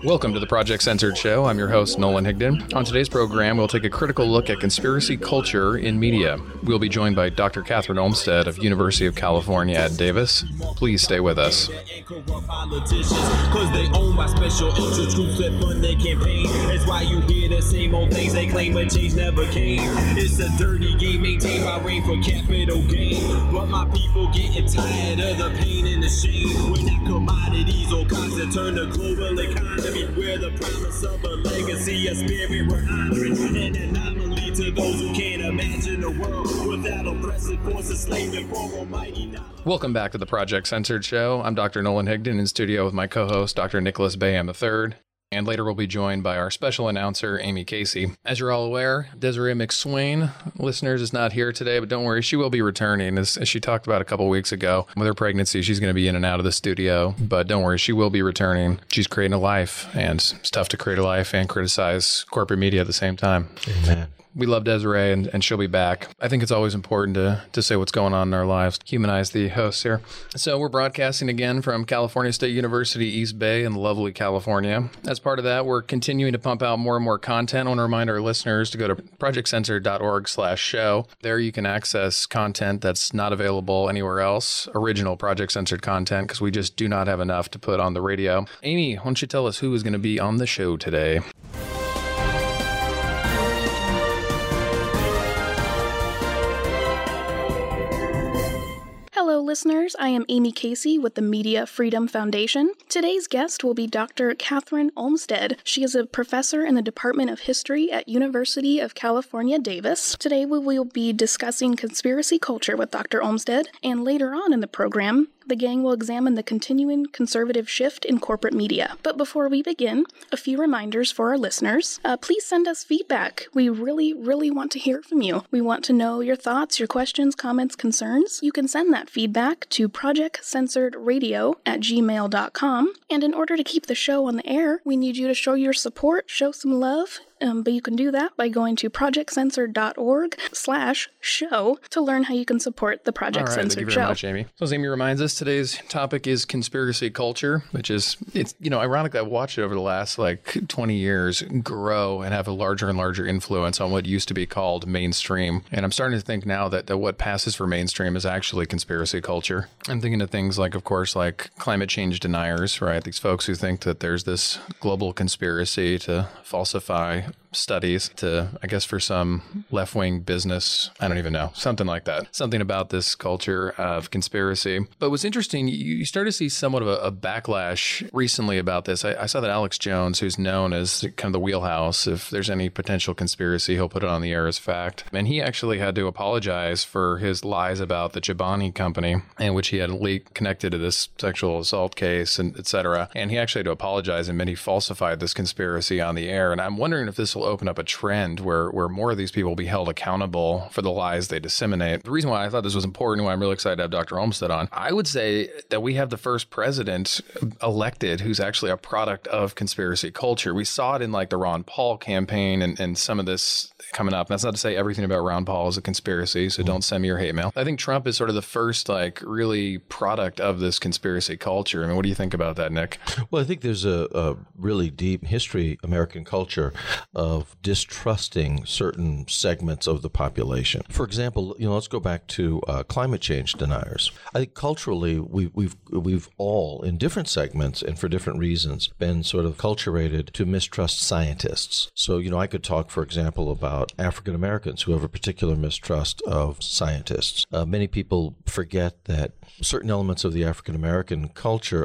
Welcome to the Project Censored Show. I'm your host, Nolan Higdon. On today's program, we'll take a critical look at conspiracy culture in media. We'll be joined by Dr. Catherine Olmsted of University of California at Davis. Please stay with us. Because they own by special interest groups that fund their campaign. That's why you hear the same old things they claim, but change never came. It's a dirty game maintained by rain for capital gain. But my people getting tired of the pain and the shame. We're not commodities or cogs that turn the global economy. We're the promise of a legacy, a spirit we're honoring. An anomaly to those who can't imagine a world without oppressive forces slaving for almighty dollar. Welcome back to the Project Censored Show. I'm Dr. Nolan Higdon in studio with my co-host, Dr. Nicholas Bayham III. And later we'll be joined by our special announcer, Amy Casey. As you're all aware, Desiree McSwain, listeners, is not here today, but don't worry, she will be returning. As she talked about a couple weeks ago, with her pregnancy, she's going to be in and out of the studio. But don't worry, she will be returning. She's creating a life, and it's tough to create a life and criticize corporate media at the same time. Amen. We love Desiree, and she'll be back. I think it's always important to say what's going on in our lives, humanize the hosts here. So we're broadcasting again from California State University, East Bay in lovely California. As part of that, we're continuing to pump out more and more content. I want to remind our listeners to go to projectcensored.org/show. There you can access content that's not available anywhere else, original Project Censored content, because we just do not have enough to put on the radio. Amy, why don't you tell us who is going to be on the show today? Hello, listeners. I am Amy Casey with the Media Freedom Foundation. Today's guest will be Dr. Catherine Olmsted. She is a professor in the Department of History at University of California, Davis. Today, we will be discussing conspiracy culture with Dr. Olmsted, and later on in the program, the gang will examine the continuing conservative shift in corporate media. But before we begin, a few reminders for our listeners. Please send us feedback. We really, really want to hear from you. We want to know your thoughts, your questions, comments, concerns. You can send that feedback to projectcensoredradio@gmail.com. And in order to keep the show on the air, we need you to show your support, show some love. But you can do that by going to projectcensored.org/show to learn how you can support the Project Censored Show. Thank you very much, Amy. So as Amy reminds us, today's topic is conspiracy culture, which is, ironically, I've watched it over the last 20 years grow and have a larger and larger influence on what used to be called mainstream. And I'm starting to think now that what passes for mainstream is actually conspiracy culture. I'm thinking of things of course, climate change deniers, right? These folks who think that there's this global conspiracy to falsify studies for some left-wing business, I don't even know, something like that. Something about this culture of conspiracy. But what's interesting, you start to see somewhat of a backlash recently about this. I saw that Alex Jones, who's known as kind of the wheelhouse, if there's any potential conspiracy, he'll put it on the air as fact. And he actually had to apologize for his lies about the Chobani company, in which he had a leak connected to this sexual assault case, and et cetera. And he actually had to apologize and he falsified this conspiracy on the air. And I'm wondering if this will open up a trend where more of these people will be held accountable for the lies they disseminate. The reason why I thought this was important, why I'm really excited to have Dr. Olmsted on, I would say that we have the first president elected who's actually a product of conspiracy culture. We saw it in the Ron Paul campaign and some of this coming up. That's not to say everything about Ron Paul is a conspiracy, so don't send me your hate mail. I think Trump is sort of the first really product of this conspiracy culture. I mean, what do you think about that, Nick? Well, I think there's a really deep history, American culture, of distrusting certain segments of the population. For example, let's go back to climate change deniers. I think culturally, we've all, in different segments and for different reasons, been sort of culturated to mistrust scientists. So, I could talk, for example, about African Americans who have a particular mistrust of scientists. Many people forget that certain elements of the African American culture,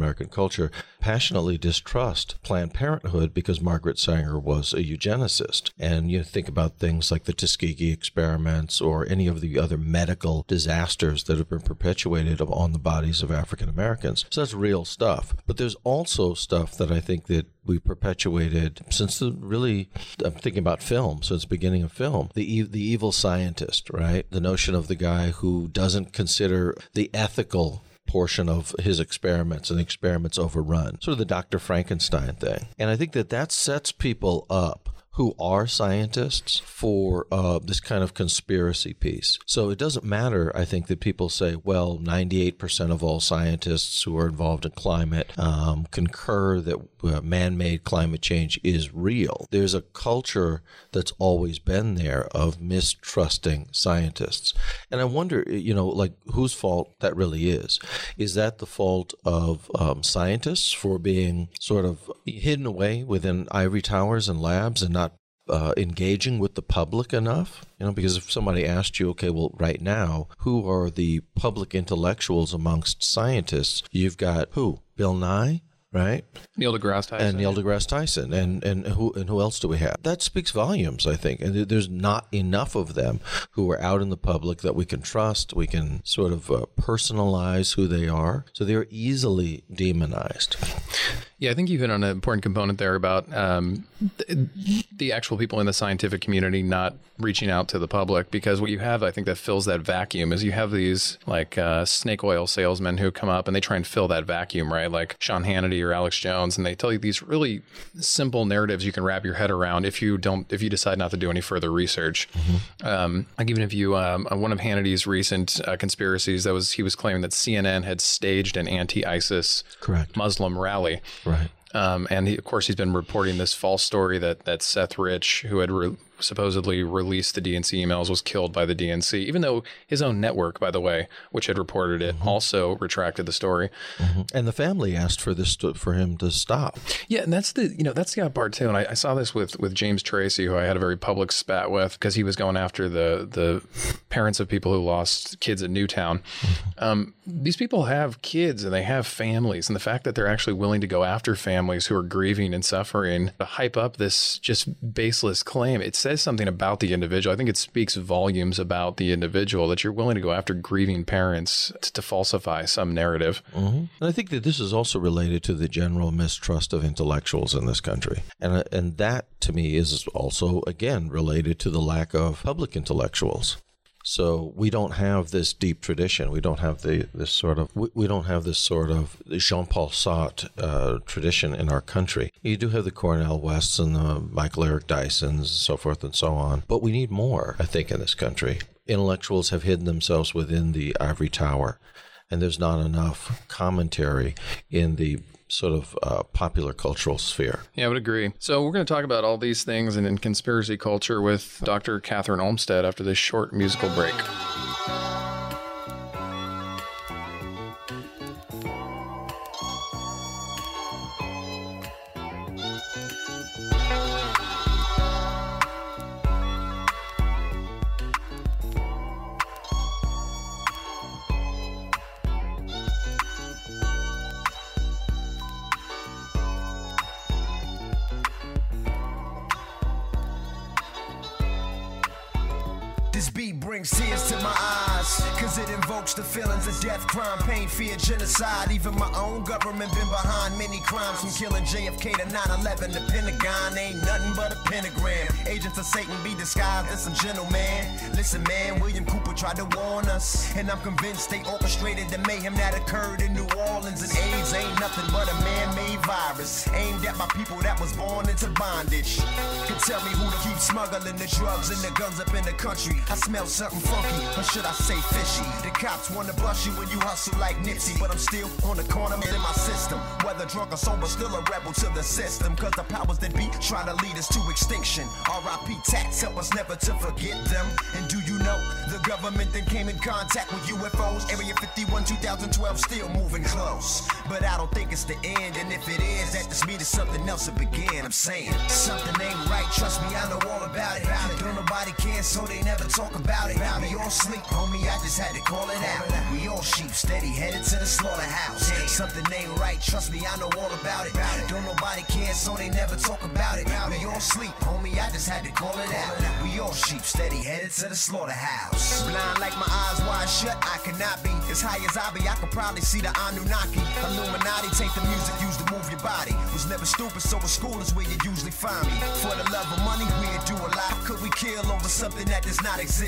passionately distrust Planned Parenthood because Margaret Sanger was a eugenicist. And you think about things like the Tuskegee experiments or any of the other medical disasters that have been perpetuated on the bodies of African Americans. So that's real stuff. But there's also stuff that I think that we perpetuated since I'm thinking about film, since the beginning of film, the evil scientist, right? The notion of the guy who doesn't consider the ethical portion of his experiments and the experiments overrun, sort of the Dr. Frankenstein thing. And I think that sets people up who are scientists for this kind of conspiracy piece. So it doesn't matter, I think, that people say, well, 98% of all scientists who are involved in climate concur that man-made climate change is real. There's a culture that's always been there of mistrusting scientists. And I wonder, like whose fault that really is. Is that the fault of scientists for being sort of hidden away within ivory towers and labs and not engaging with the public enough? Because if somebody asked you, okay, well, right now, who are the public intellectuals amongst scientists? You've got who? Bill Nye? Right? Neil deGrasse Tyson. And Neil deGrasse Tyson. And who else do we have? That speaks volumes, I think. And there's not enough of them who are out in the public that we can trust. We can sort of personalize who they are. So they're easily demonized. Yeah, I think you hit on an important component there about the actual people in the scientific community not reaching out to the public, because what you have, I think, that fills that vacuum is you have these like snake oil salesmen who come up and they try and fill that vacuum, right? Like Sean Hannity or Alex Jones, and they tell you these really simple narratives you can wrap your head around if you decide not to do any further research. Mm-hmm. I'll give you one of Hannity's recent conspiracies he was claiming that CNN had staged an anti-ISIS Muslim rally. Right. And of course, he's been reporting this false story that Seth Rich, who had supposedly released the DNC emails, was killed by the DNC, even though his own network, by the way, which had reported it, also retracted the story. Mm-hmm. And the family asked for him to stop. Yeah, and that's the odd part too. And I saw this with James Tracy, who I had a very public spat with, because he was going after the parents of people who lost kids at Newtown. Mm-hmm. These people have kids and they have families, and the fact that they're actually willing to go after families who are grieving and suffering to hype up this just baseless claim, it says something about the individual. I think it speaks volumes about the individual that you're willing to go after grieving parents to falsify some narrative. Mm-hmm. And I think that this is also related to the general mistrust of intellectuals in this country. And that, to me, is also, again, related to the lack of public intellectuals. So we don't have this deep tradition. We don't have this sort of Jean-Paul Sartre tradition in our country. You do have the Cornel Wests and the Michael Eric Dysons, so forth and so on. But we need more, I think, in this country. Intellectuals have hidden themselves within the ivory tower, and there's not enough commentary in the sort of popular cultural sphere. Yeah, I would agree. So we're going to talk about all these things and in conspiracy culture with Dr. Catherine Olmsted after this short musical break. This beat brings tears to my eyes, cause it invokes the feelings of death, crime, pain, fear, genocide. Even my own government been behind many crimes, from killing JFK to 9/11. The Pentagon ain't nothing but a pentagram. Agents of Satan be disguised as some gentleman. Listen, man, William Cooper tried to warn us, and I'm convinced they orchestrated the mayhem that occurred in New Orleans. And AIDS ain't nothing but a man-made virus aimed at my people that was born into bondage. Can tell me who to keep smuggling the drugs and the guns up in the country. I smell something funky, or should I say fishy? The cops wanna bust you when you hustle like Nipsey, but I'm still on the corner in my system. Whether drunk or sober, still a rebel to the system, cause the powers that be try to lead us to extinction. R.I.P. Tats, help us never to forget them. And do you know, the government then came in contact with UFOs. Area 51, 2012, still moving close. But I don't think it's the end, and if it is, that just means something else will begin. I'm saying, something ain't right, trust me, I know all about it. Don't nobody care, so they never talk about it. We all sleep, homie, I just had to call it out. We all sheep, steady headed to the slaughterhouse. Something ain't right, trust me, I know all about it. Don't nobody care, so they never talk about it. We all sleep, homie, I just had to call it out. We all sheep, steady headed to the slaughterhouse. Blind like my eyes wide shut, I cannot be as high as I be. I could probably see the Anunnaki. Illuminati, take the music used to move your body. Was never stupid, so in school is where you usually find me. For the love of money, we'd do a lot. How could we kill over something that does not exist?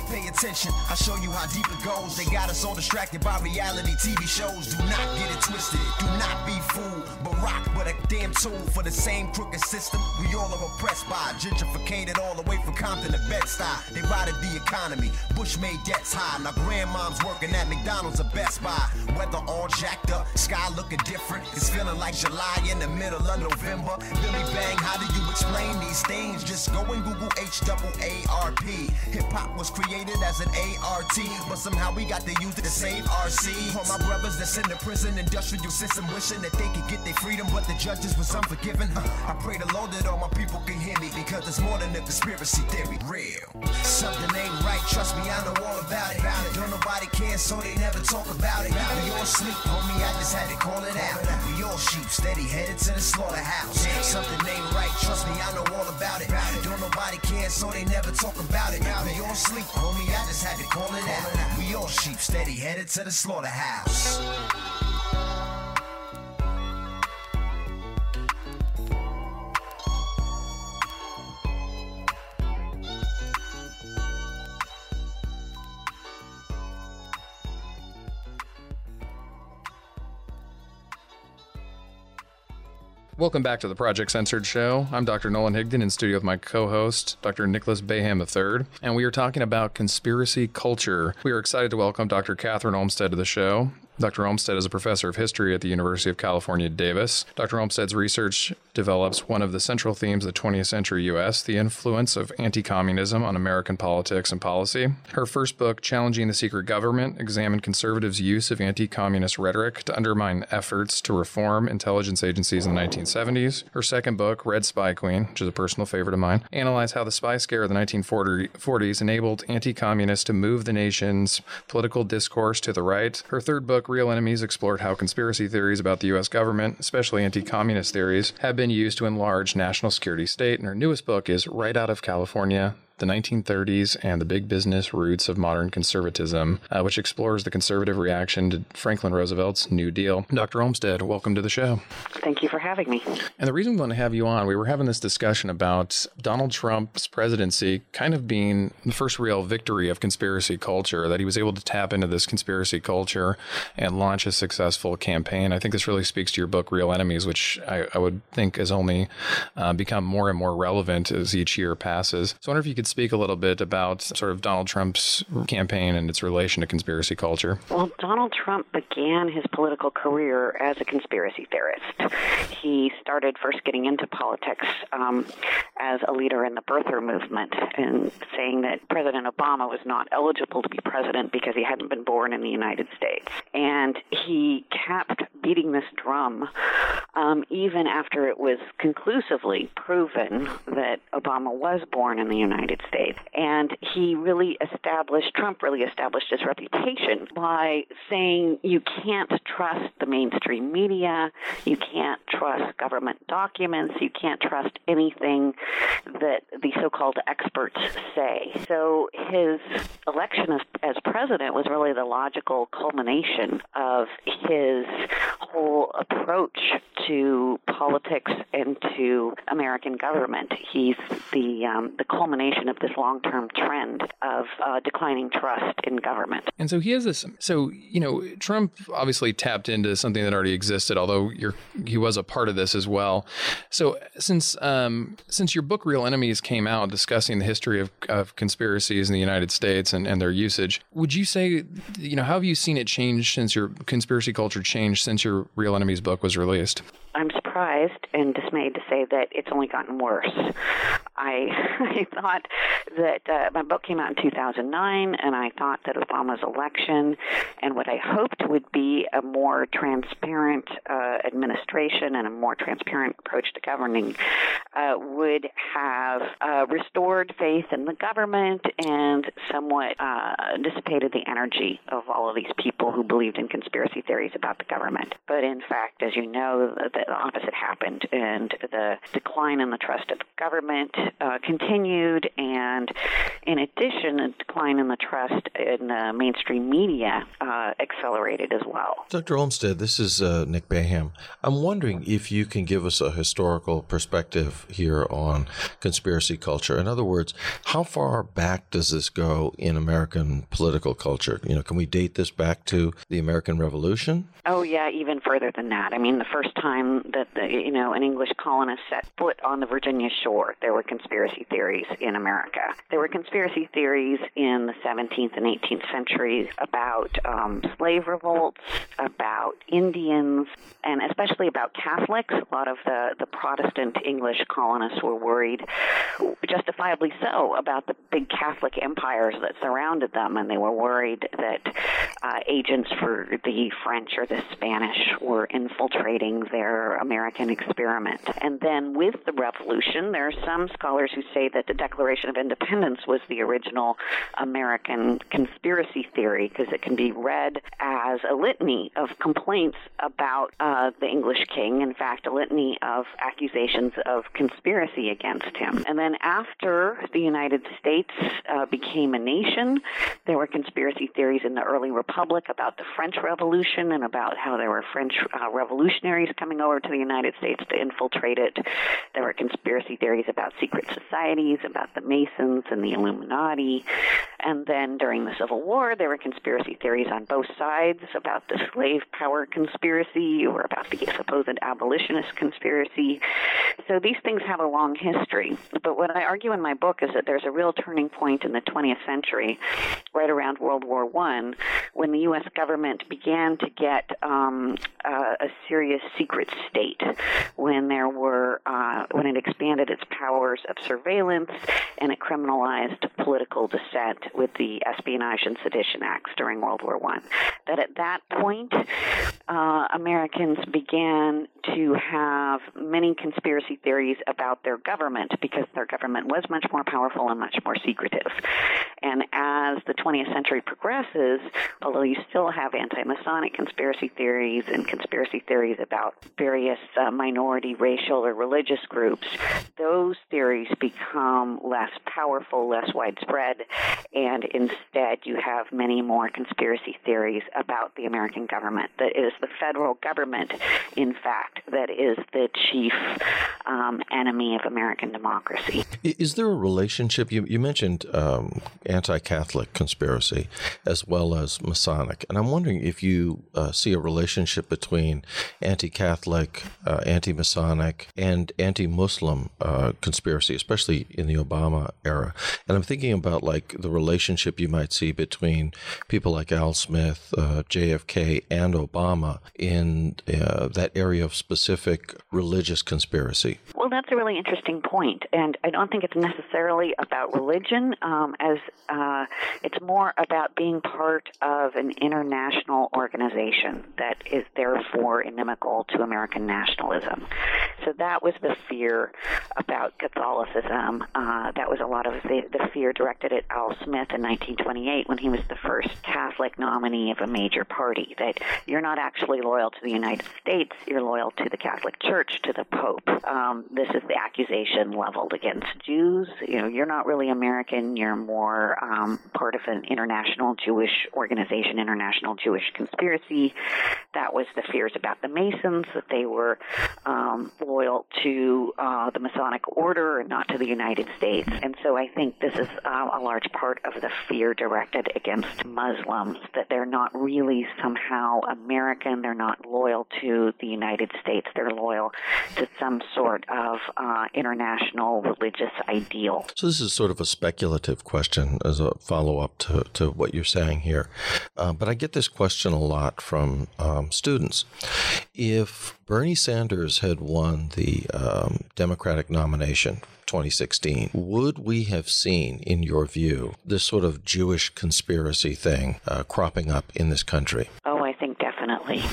Pay attention, I'll show you how deep it goes. They got us all distracted by reality TV shows. Do not get it twisted, do not be fooled. Barack, but a damn tool for the same crooked system we all are oppressed by. Gentrificated all the way from Compton to Bed-Stuy. They rotted the economy, Bush made debts high. Now grandmom's working at McDonald's or Best Buy. Weather all jacked up, sky looking different. It's feeling like July in the middle of November. Billy Bang, how do you explain these things? Just go and Google HAARP. Hip-hop was created as an ART, but somehow we got to use it to save RC. All my brothers that's in the prison industrial system, wishing that they could get their freedom, but the judges was unforgiving. I pray the Lord that all my people can hear me, because it's more than a conspiracy theory. Real. Something ain't right, trust me, I know all about it. Don't nobody care, so they never talk about it. We all sleep, homie, I just had to call it out. We all sheep, steady headed to the slaughterhouse. Something ain't right, trust me, I know all about it. Don't nobody care, so they never talk about it. We all sleep, homie, I just had to call it out. We all sheep, steady headed to the slaughterhouse. Welcome back to the Project Censored Show. I'm Dr. Nolan Higdon in studio with my co-host, Dr. Nicholas Bayham III, and we are talking about conspiracy culture. We are excited to welcome Dr. Catherine Olmsted to the show. Dr. Olmsted is a professor of history at the University of California, Davis. Dr. Olmsted's research develops one of the central themes of the 20th century U.S., the influence of anti-communism on American politics and policy. Her first book, Challenging the Secret Government, examined conservatives' use of anti-communist rhetoric to undermine efforts to reform intelligence agencies in the 1970s. Her second book, Red Spy Queen, which is a personal favorite of mine, analyzed how the spy scare of the 1940s enabled anti-communists to move the nation's political discourse to the right. Her third book, Real Enemies, explored how conspiracy theories about the U.S. government, especially anti-communist theories, have been used to enlarge national security state. And her newest book is Right Out of California, the 1930s and the Big Business Roots of Modern Conservatism, which explores the conservative reaction to Franklin Roosevelt's New Deal. Dr. Olmsted, welcome to the show. Thank you for having me. And the reason we want to have you on, we were having this discussion about Donald Trump's presidency kind of being the first real victory of conspiracy culture, that he was able to tap into this conspiracy culture and launch a successful campaign. I think this really speaks to your book, Real Enemies, which I would think has only become more and more relevant as each year passes. So I wonder if you could speak a little bit about sort of Donald Trump's campaign and its relation to conspiracy culture. Well, Donald Trump began his political career as a conspiracy theorist. He started first getting into politics as a leader in the birther movement and saying that President Obama was not eligible to be president because he hadn't been born in the United States. And he kept beating this drum even after it was conclusively proven that Obama was born in the United States. And Trump really established his reputation by saying you can't trust the mainstream media, you can't trust government documents, you can't trust anything that the so-called experts say. So his election as president was really the logical culmination of his whole approach to politics and to American government. He's the culmination of this long-term trend of declining trust in government. And so he has this. So, Trump obviously tapped into something that already existed, although he was a part of this as well. So since your book, Real Enemies, came out discussing the history of conspiracies in the United States and their usage, would you say, how have you seen it change since your conspiracy culture changed since your Real Enemies book was released? I'm surprised and dismayed to say that it's only gotten worse. I thought that my book came out in 2009, and I thought that Obama's election and what I hoped would be a more transparent administration and a more transparent approach to governing would have restored faith in the government and somewhat dissipated the energy of all of these people who believed in conspiracy theories about the government. But in fact, as you know, the opposite happened, and the decline in the trust of the government continued, and in addition, a decline in the trust in mainstream media accelerated as well. Dr. Olmsted, this is Nick Baham. I'm wondering if you can give us a historical perspective here on conspiracy culture. In other words, how far back does this go in American political culture? Can we date this back to the American Revolution? Oh, yeah, even further than that. I mean, the first time that, an English colonist set foot on the Virginia shore, there were conspiracy theories in America. There were conspiracy theories in the 17th and 18th centuries about slave revolts, about Indians, and especially about Catholics. A lot of the Protestant English colonists were worried, justifiably so, about the big Catholic empires that surrounded them, and they were worried that agents for the French or the Spanish were infiltrating their American experiment. And then with the Revolution, there are some scholars who say that the Declaration of Independence was the original American conspiracy theory, because it can be read as a litany of complaints about the English king, in fact, a litany of accusations of conspiracy against him. And then after the United States became a nation, there were conspiracy theories in the early republic about the French Revolution and about how there were French revolutionaries coming over to the United States to infiltrate it. There were conspiracy theories about secret societies, about the Masons and the Illuminati. And then during the Civil War, there were conspiracy theories on both sides about the slave power conspiracy or about the supposed abolitionist conspiracy. So these things have a long history. But what I argue in my book is that there's a real turning point in the 20th century, right around World War I, when the U.S. government began to get a serious secret state, when it expanded its powers of surveillance and it criminalized political dissent with the Espionage and Sedition Acts during World War I. That at that point, Americans began to have many conspiracy theories about their government because their government was much more powerful and much more secretive. And as the 20th century progresses, although you still have anti-Masonic conspiracy theories and conspiracy theories about various minority, racial, or religious groups, those theories become less powerful, less widespread, and instead you have many more conspiracy theories about the American government. That it is the federal government, in fact, that is the chief enemy of American democracy. Is there a relationship? You mentioned anti-Catholic conspiracy as well as Masonic, and I'm wondering if you see a relationship between anti-Catholic, anti-Masonic, and anti-Muslim conspiracy, especially in the Obama era. And I'm thinking about like the relationship you might see between people like Al Smith, JFK, and Obama in that area of specific religious conspiracy. Well, that's a really interesting point, and I don't think it's necessarily about religion, as it's more about being part of an international organization that is therefore inimical to American nationalism. So that was the fear about Catholicism. That was a lot of the fear directed at Al Smith in 1928 when he was the first Catholic nominee of a major party, that you're not actually loyal to the United States, you're loyal to the Catholic Church, to the Pope. This is the accusation leveled against Jews. You're not really American, you're more part of an international Jewish organization, international Jewish conspiracy. That was the fears about the Masons, that they were loyal to the Masonic order and not to the United States. And so I think this is a large part of the fear directed against Muslims, that they're not really somehow American, they're not loyal to the United States, they're loyal to some sort of international religious ideal. So this is sort of a speculative question as a follow-up to what you're saying here. But I get this question a lot from students. If Bernie Sanders had won the Democratic nomination 2016, would we have seen, in your view, this sort of Jewish conspiracy thing cropping up in this country? Oh, I think definitely.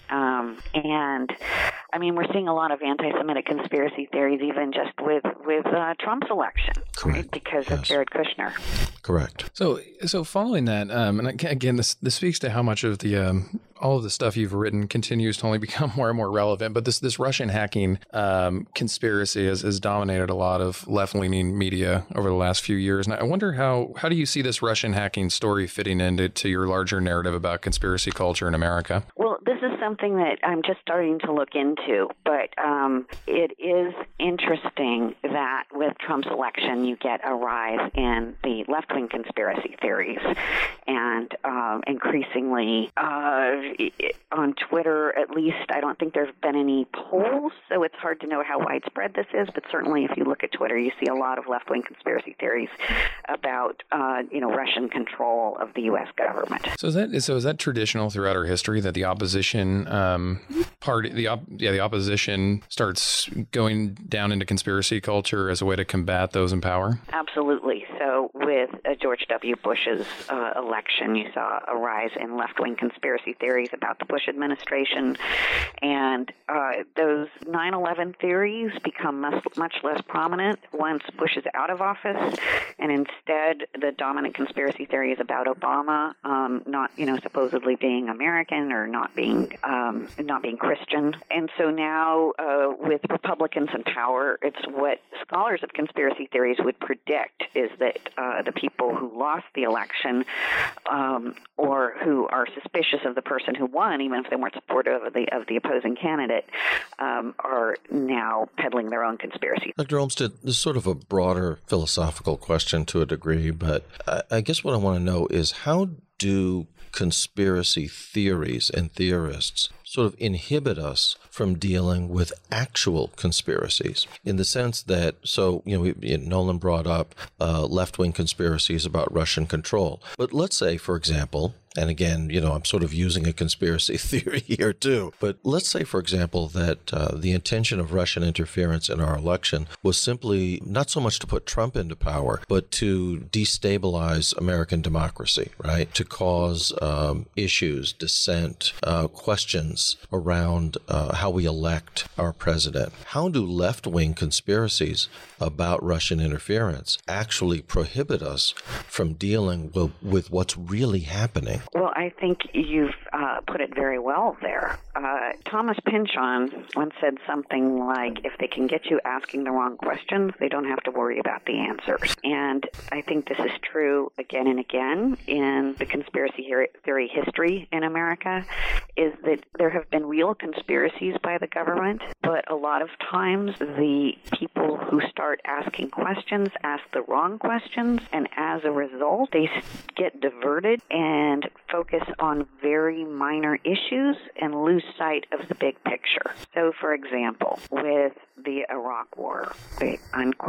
And I mean, we're seeing a lot of anti-Semitic conspiracy theories, even just with Trump's election. right? Because of Jared Kushner. Correct. So following that, and again, this speaks to how much of the all of the stuff you've written continues to only become more and more relevant. But this Russian hacking conspiracy has dominated a lot of left-leaning media over the last few years. And I wonder how do you see this Russian hacking story fitting into your larger narrative about conspiracy culture in America? Well, this is something that I'm just starting to look into, but it is interesting that with Trump's election, you get a rise in the left-wing conspiracy theories, and increasingly on Twitter, at least, I don't think there's been any polls, so it's hard to know how widespread this is, but certainly if you look at Twitter, you see a lot of left-wing conspiracy theories about, Russian control of the U.S. government. So is that traditional throughout our history that the opposition the opposition starts going down into conspiracy culture as a way to combat those in power? Absolutely. So with George W. Bush's election, you saw a rise in left-wing conspiracy theories about the Bush administration, and those 9/11 theories become much less prominent once Bush is out of office, and instead the dominant conspiracy theory is about Obama not supposedly being American or not being Christian. And so now with Republicans in power, it's what scholars of conspiracy theories would predict is that the people who lost the election or who are suspicious of the person who won, even if they weren't supportive of the opposing candidate, are now peddling their own conspiracy. Dr. Olmsted, this is sort of a broader philosophical question to a degree, but I guess what I want to know is how do conspiracy theories and theorists sort of inhibit us from dealing with actual conspiracies in the sense that, Nolan brought up left-wing conspiracies about Russian control. But let's say, for example, and again, I'm sort of using a conspiracy theory here too, but let's say, for example, that the intention of Russian interference in our election was simply not so much to put Trump into power, but to destabilize American democracy, right? To cause issues, dissent, questions around how we elect our president. How do left-wing conspiracies about Russian interference actually prohibit us from dealing with what's really happening? Well, I think you've put it very well there. Thomas Pynchon once said something like, if they can get you asking the wrong questions, they don't have to worry about the answers. And I think this is true again and again in the conspiracy theory history in America, is that there have been real conspiracies by the government, but a lot of times the people who start asking questions ask the wrong questions, and as a result, they get diverted and focus on very minor issues and lose sight of the big picture. So, for example, with the Iraq War, it's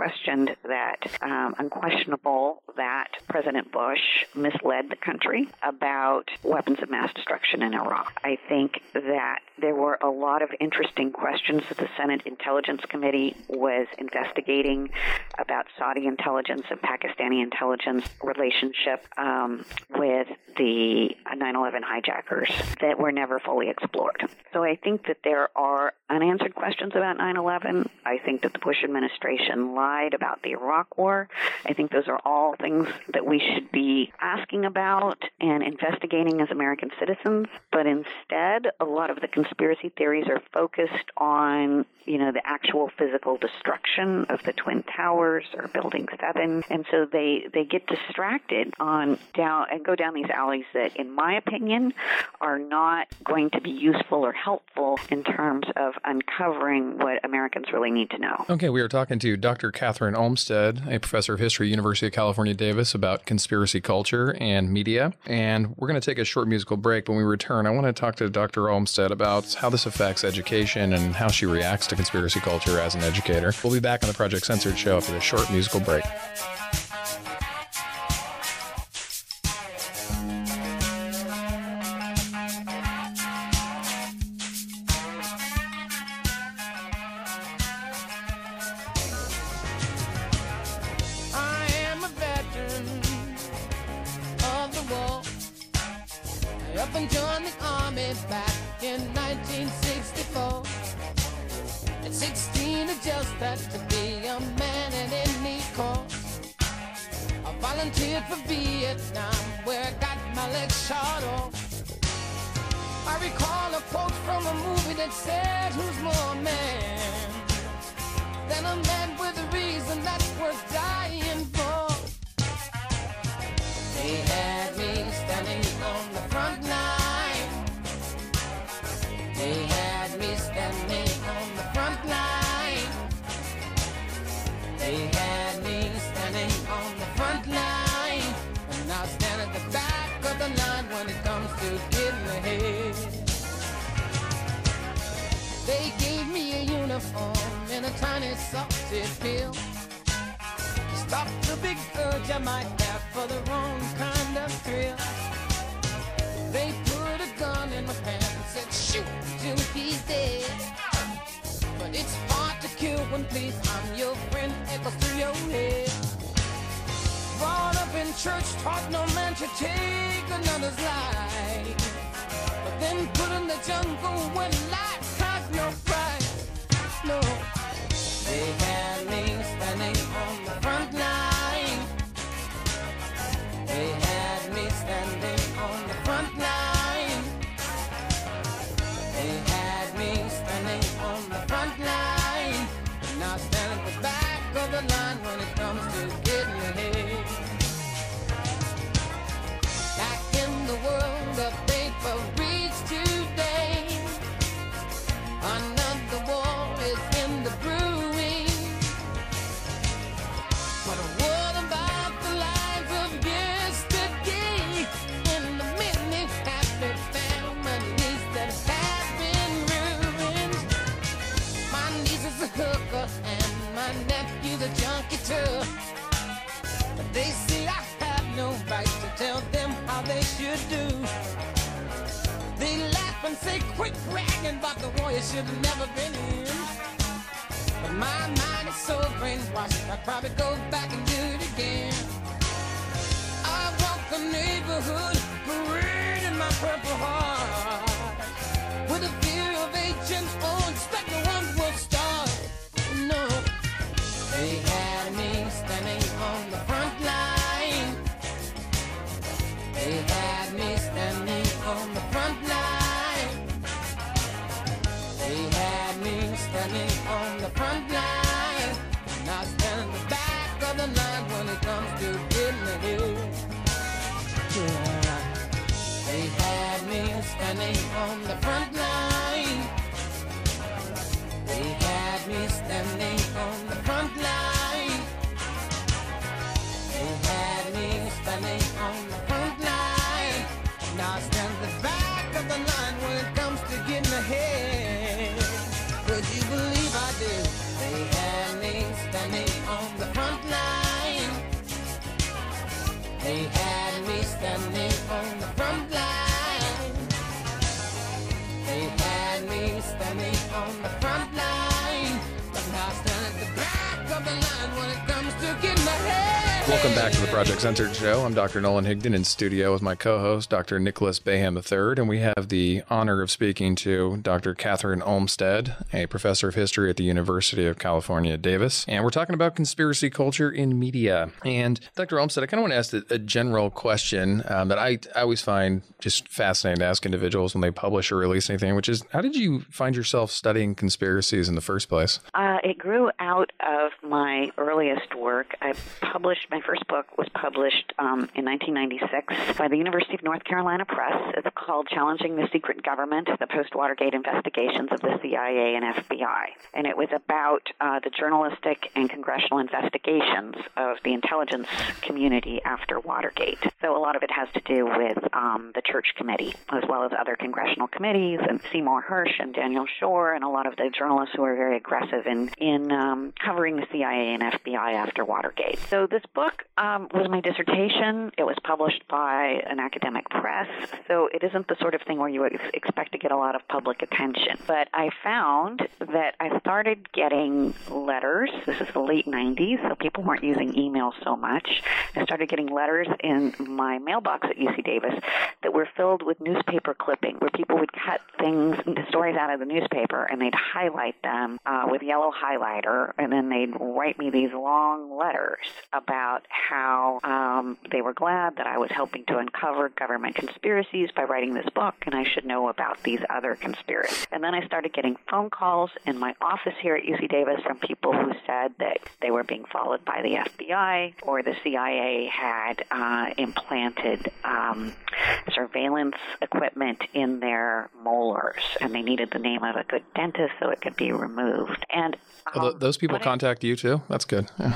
unquestionable that President Bush misled the country about weapons of mass destruction in Iraq. I think that there were a lot of interesting questions that the Senate Intelligence Committee was investigating about Saudi intelligence and Pakistani intelligence relationship with the 9/11 hijackers that were never fully explored. So I think that there are unanswered questions about 9/11. I think that the Bush administration lied about the Iraq War. I think those are all things that we should be asking about and investigating as American citizens. But instead, a lot of the conspiracy theories are focused on, the actual physical destruction of the Twin Towers or Building 7. And so they get distracted and go down these alleys that, in my opinion, are not going to be useful or helpful in terms of uncovering what Americans really need to know. Okay, we are talking to Dr. Catherine Olmsted, a professor of history at University of California, Davis, about conspiracy culture and media. And we're going to take a short musical break. When we return, I want to talk to Dr. Olmsted about how this affects education and how she reacts to conspiracy culture as an educator. We'll be back on the Project Censored show after this short musical break. Up and joined the army back in 1964. At 16, I just had to be a man at any cost. volunteered for Vietnam, where I got my legs shot off. I recall a quote from a movie that said, who's more man than a man with a reason that's worth dying for? They had me standing on the front line. They had me standing on the front line. They had me standing on the front line. And I stand at the back of the line when it comes to getting ahead. They gave me a uniform and a tiny sausage pill to stop the big urge I might have for the wrong kind of thrill. They put a gun in my pants and said, shoot till he's dead. But it's hard to kill when please I'm your friend echoes through your head. Brought up in church, taught no man should take another's life. But then put in the jungle when life has no price. No, they had me standing on the front line. They had me standing on the front line. They had me standing on the front line. And I stand at the back of the line when it comes to getting ahead. Back in the world of paper reads today, another war is in the brewing. But what about the lives of yesterday and the many happy families that have been ruined? My niece is a hooker and my nephew's a junkie too. But they say I have no right to tell them how they should do. They laugh and say, quit bragging about the war you should have never been in. But my mind is so brainwashed, I'd probably go back and do it again. I walk the neighborhood, parade in my purple heart, with a fear of agents, oh, expect no one will start. No, they had me standing on the front line. They had me standing on the front line. They had me standing on the front line. And I stand in the back of the line when it comes to getting ahead. Yeah. They had me standing on the front line. They had me standing on the front line. They had me standing on the front line. Now I stand at the back of the line when it comes to getting ahead. Could you believe I did? They had me standing on the front line. They had me standing on the front line. They had me standing on the front line. But now I stand at the back of the line when it comes to getting ahead. Welcome back to the Project Censored Show. I'm Dr. Nolan Higdon in studio with my co-host, Dr. Nicholas Baham III, and we have the honor of speaking to Dr. Catherine Olmsted, a professor of history at the University of California, Davis. And we're talking about conspiracy culture in media. And Dr. Olmsted, I kind of want to ask a general question that I always find just fascinating to ask individuals when they publish or release anything, which is, how did you find yourself studying conspiracies in the first place? It grew out of my earliest work. My first book was published in 1996 by the University of North Carolina Press. It's called Challenging the Secret Government, the Post-Watergate Investigations of the CIA and FBI. And it was about the journalistic and congressional investigations of the intelligence community after Watergate. So a lot of it has to do with the Church Committee, as well as other congressional committees, and Seymour Hersh and Daniel Shore, and a lot of the journalists who were very aggressive in covering the CIA and FBI after Watergate. So this book was my dissertation. It was published by an academic press, so it isn't the sort of thing where you would expect to get a lot of public attention. But I found that I started getting letters. This is the late 90s, so people weren't using email so much. I started getting letters in my mailbox at UC Davis that were filled with newspaper clipping, where people would cut things, the stories out of the newspaper, and they'd highlight them with yellow highlighter, and then they'd write me these long letters about how they were glad that I was helping to uncover government conspiracies by writing this book, and I should know about these other conspiracies. And then I started getting phone calls in my office here at UC Davis from people who said that they were being followed by the FBI, or the CIA had implanted surveillance equipment in their molars, and they needed the name of a good dentist so it could be removed. And those people contact you too? That's good. Yeah.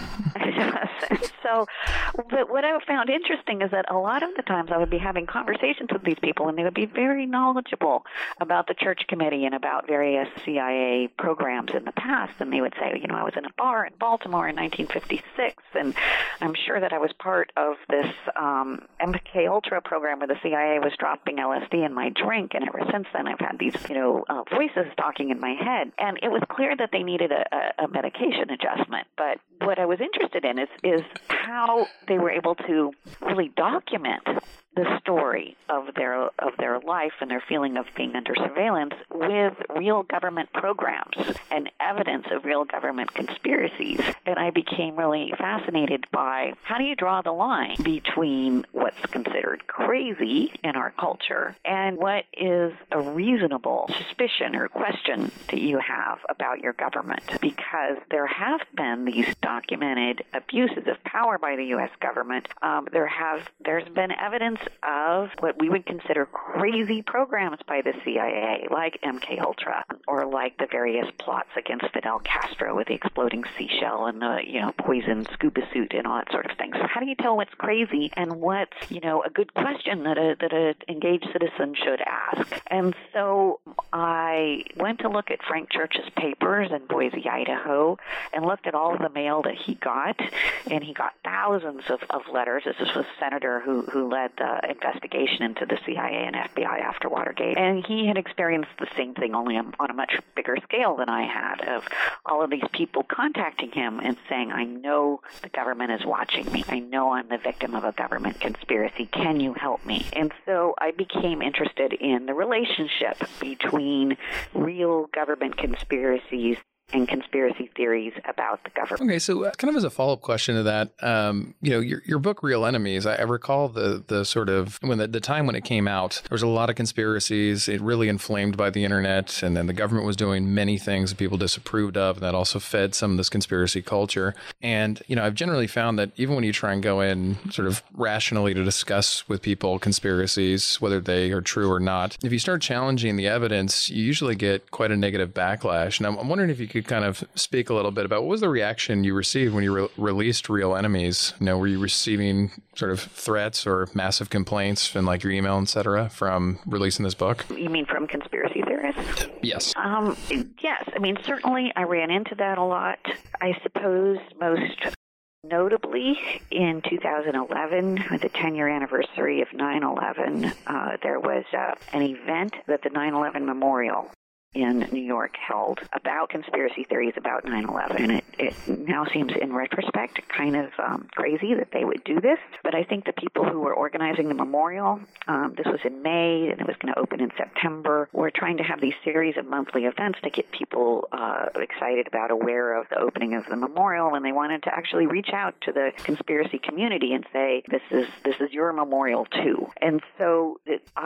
So, but what I found interesting is that a lot of the times I would be having conversations with these people, and they would be very knowledgeable about the Church Committee and about various CIA programs in the past. And they would say, I was in a bar in Baltimore in 1956, and I'm sure that I was part of this MK Ultra program where the CIA was dropping LSD in my drink. And ever since then, I've had these, voices talking in my head. And it was clear that they needed a medication adjustment. But what I was interested in is how they were able to really document the story of their life and their feeling of being under surveillance with real government programs and evidence of real government conspiracies. And I became really fascinated by how do you draw the line between what's considered crazy in our culture and what is a reasonable suspicion or question that you have about your government. Because there have been these documented abuses of power by the U.S. government. There's been evidence of what we would consider crazy programs by the CIA, like MK Ultra, or like the various plots against Fidel Castro with the exploding seashell and the poison scuba suit and all that sort of thing. So how do you tell what's crazy and what's a good question that a engaged citizen should ask? And so I went to look at Frank Church's papers in Boise, Idaho, and looked at all of the mail that he got, and he got thousands of letters. This was a senator who led the investigation into the CIA and FBI after Watergate. And he had experienced the same thing, only on a much bigger scale than I had, of all of these people contacting him and saying, I know the government is watching me. I know I'm the victim of a government conspiracy. Can you help me? And so I became interested in the relationship between real government conspiracies and conspiracy theories about the government. Okay, so kind of as a follow-up question to that, your book, Real Enemies, I recall the sort of, when the time when it came out, there was a lot of conspiracies. It really inflamed by the internet, and then the government was doing many things that people disapproved of, and that also fed some of this conspiracy culture. And, I've generally found that even when you try and go in sort of rationally to discuss with people conspiracies, whether they are true or not, if you start challenging the evidence, you usually get quite a negative backlash. And I'm wondering if you could kind of speak a little bit about what was the reaction you received when you released Real Enemies? Were you receiving sort of threats or massive complaints in like your email, et cetera, from releasing this book? You mean from conspiracy theorists? Yes. Yes. I mean, certainly I ran into that a lot. I suppose most notably in 2011, with the 10-year anniversary of 9/11, there was an event that the 9/11 Memorial in New York held about conspiracy theories about 9/11. And it now seems, in retrospect, kind of crazy that they would do this. But I think the people who were organizing the memorial, this was in May, and it was going to open in September, were trying to have these series of monthly events to get people excited about, aware of the opening of the memorial, and they wanted to actually reach out to the conspiracy community and say, this is your memorial too. And so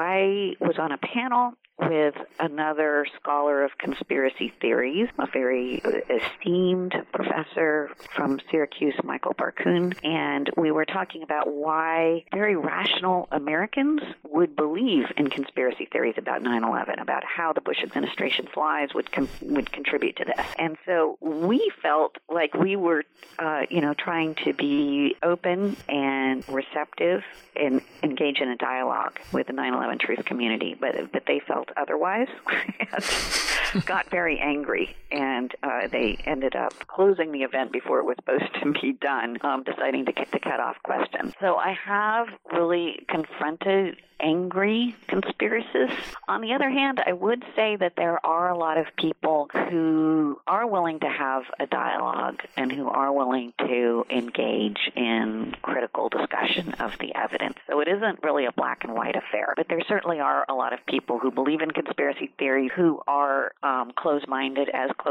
I was on a panel with another scholar of conspiracy theories, a very esteemed professor from Syracuse, Michael Barkun, and we were talking about why very rational Americans would believe in conspiracy theories about 9/11, about how the Bush administration's lies would contribute to this. And so we felt like we were, trying to be open and receptive and engage in a dialogue with the 9/11 truth community, but they felt otherwise, got very angry, and they ended up closing the event before it was supposed to be done, deciding to cut off questions. So I have really confronted angry conspiracists. On the other hand, I would say that there are a lot of people who are willing to have a dialogue and who are willing to engage in critical discussion of the evidence. So it isn't really a black and white affair, but there certainly are a lot of people who believe in conspiracy theories who are closed-minded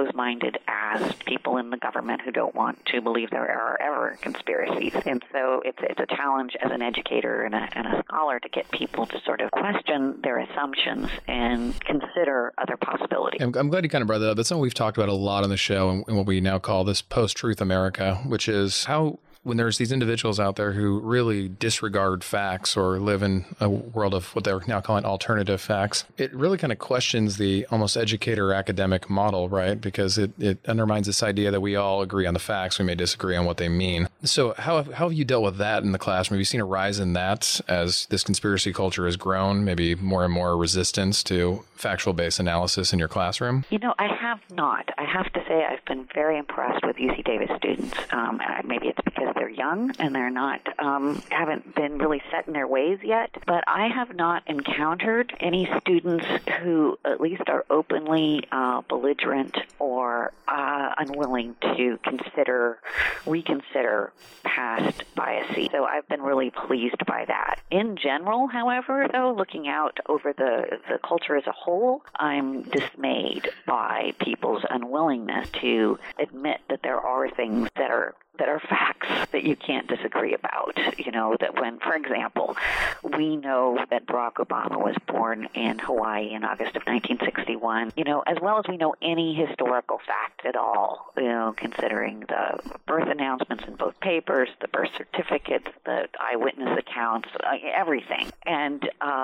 as people in the government who don't want to believe there are ever conspiracies. And so it's a challenge as an educator and a scholar to get people to sort of question their assumptions and consider other possibilities. I'm glad you kind of brought that up. That's something we've talked about a lot on the show and what we now call this post-truth America, which is how when there's these individuals out there who really disregard facts or live in a world of what they're now calling alternative facts, it really kind of questions the almost educator academic model, right? Because it undermines this idea that we all agree on the facts. We may disagree on what they mean. So how have you dealt with that in the classroom? Have you seen a rise in that as this conspiracy culture has grown, maybe more and more resistance to factual-based analysis in your classroom? I have not. I have to say I've been very impressed with UC Davis students. Maybe it's because they're young and they're not, haven't been really set in their ways yet. But I have not encountered any students who at least are openly belligerent or unwilling to reconsider past biases. So I've been really pleased by that. In general, however, though, looking out over the culture as a whole, I'm dismayed by people's unwillingness to admit that there are things that are facts that you can't disagree about. That when, for example, we know that Barack Obama was born in Hawaii in August of 1961, as well as we know any historical fact at all, considering the birth announcements in both papers, the birth certificates, the eyewitness accounts, everything. And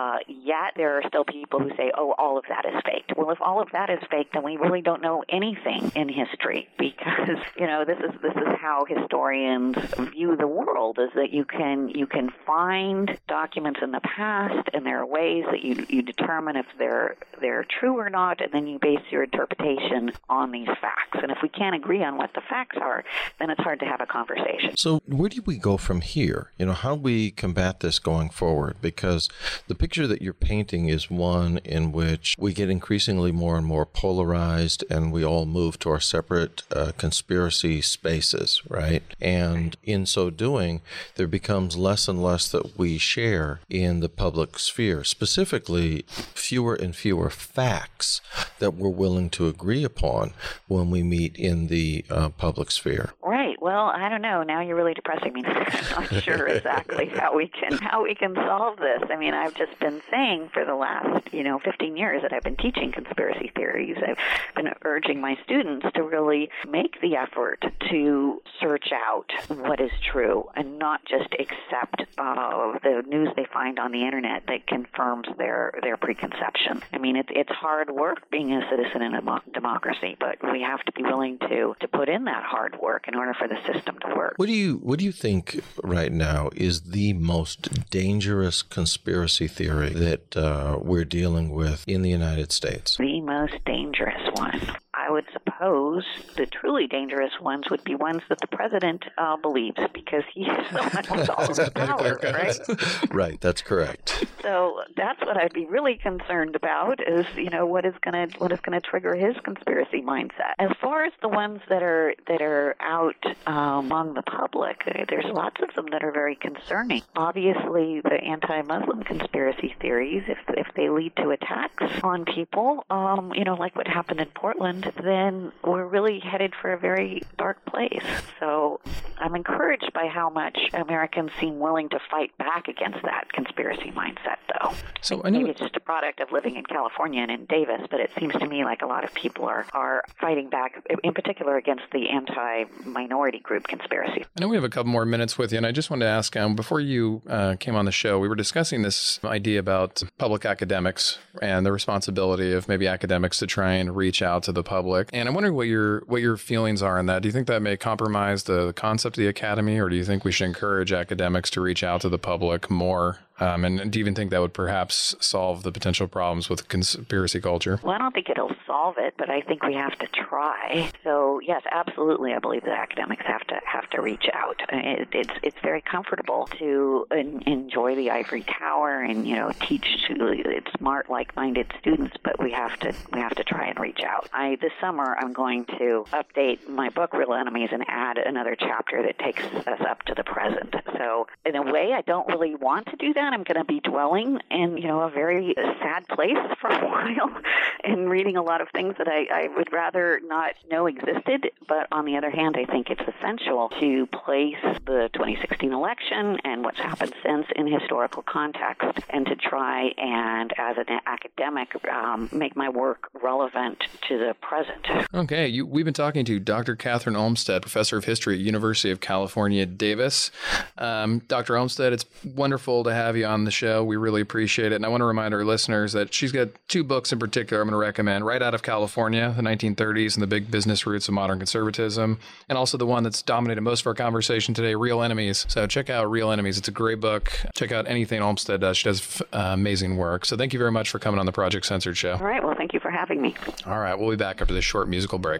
yet there are still people who say, oh, all of that is faked. Well, if all of that is fake, then we really don't know anything in history because, this is how historians view the world, is that you can find documents in the past, and there are ways that you determine if they're true or not, and then you base your interpretation on these facts. And if we can't agree on what the facts are, then it's hard to have a conversation. So where do we go from here? How do we combat this going forward? Because the picture that you're painting is one in which we get increasingly more and more polarized, and we all move to our separate conspiracy spaces, right? And in so doing, there becomes less and less that we share in the public sphere, specifically fewer and fewer facts that we're willing to agree upon when we meet in the public sphere. Right. Well, I don't know. Now you're really depressing me. I'm not sure exactly how we can solve this. I mean, I've just been saying for the last, 15 years that I've been teaching conspiracy theories. I've been urging my students to really make the effort to search out what is true and not just accept the news they find on the internet that confirms their preconception. I mean, it's hard work being a citizen in a democracy, but we have to be willing to put in that hard work in order for the system to work. What do you think right now is the most dangerous conspiracy theory that we're dealing with in the United States? The most dangerous one. I would suppose the truly dangerous ones would be ones that the president believes, because he's the one with all the power, right? Right, that's correct. So that's what I'd be really concerned about is, what is going to trigger his conspiracy mindset. As far as the ones that are out among the public, there's lots of them that are very concerning. Obviously, the anti-Muslim conspiracy theories, if they lead to attacks on people, like what happened in Portland, then we're really headed for a very dark place. So I'm encouraged by how much Americans seem willing to fight back against that conspiracy mindset, though. So maybe it's just a product of living in California and in Davis, but it seems to me like a lot of people are fighting back, in particular against the anti-minority group conspiracy. I know we have a couple more minutes with you, and I just wanted to ask, before you came on the show, we were discussing this idea about public academics and the responsibility of maybe academics to try and reach out to the public. And I'm wondering what your feelings are on that. Do you think that may compromise the concept of the academy, or do you think we should encourage academics to reach out to the public more And do you even think that would perhaps solve the potential problems with conspiracy culture? Well, I don't think it'll solve it, but I think we have to try. So yes, absolutely, I believe that academics have to reach out. It's very comfortable to enjoy the ivory tower and teach smart, like-minded students, but we have to try and reach out. This summer I'm going to update my book Real Enemies and add another chapter that takes us up to the present. So in a way, I don't really want to do that. I'm going to be dwelling in a very sad place for a while and reading a lot of things that I would rather not know existed. But on the other hand, I think it's essential to place the 2016 election and what's happened since in historical context, and to try and, as an academic, make my work relevant to the present. Okay, we've been talking to Dr. Catherine Olmsted, professor of history at University of California, Davis. Dr. Olmsted, it's wonderful to have you on the show. We really appreciate it. And I want to remind our listeners that she's got 2 books in particular I'm going to recommend: Right Out of California, the 1930s and the Big Business Roots of Modern Conservatism, and also the one that's dominated most of our conversation today, Real Enemies. So check out Real Enemies. It's a great book. Check out anything Olmsted does. She does amazing work. So thank you very much for coming on the Project Censored show. All right. Well, thank you for having me. All right. We'll be back after this short musical break.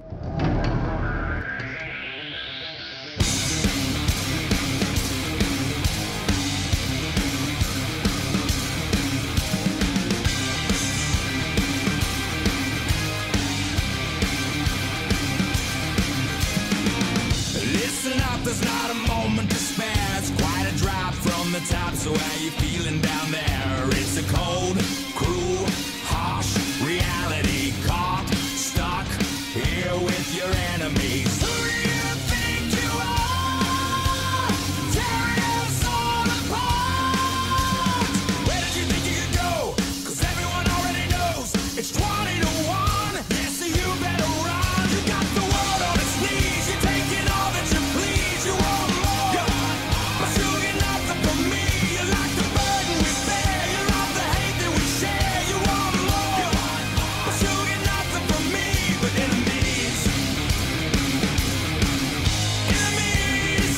Listen up, there's not a moment to spare. It's quite a drop from the top, so how you feeling down there? It's a cold, cruel, harsh reality. Caught, stuck here with your enemies. Who do you think you are? Tearing us all apart. Where did you think you could go? 'Cause everyone already knows it's 20 to 1. Yeah, so you better run. You got the world on its knees. You're taking all that you please. You want more, but you get nothing from me. You like the burden we bear. You love the hate that we share. You want more, but you get nothing from me. But enemies, enemies.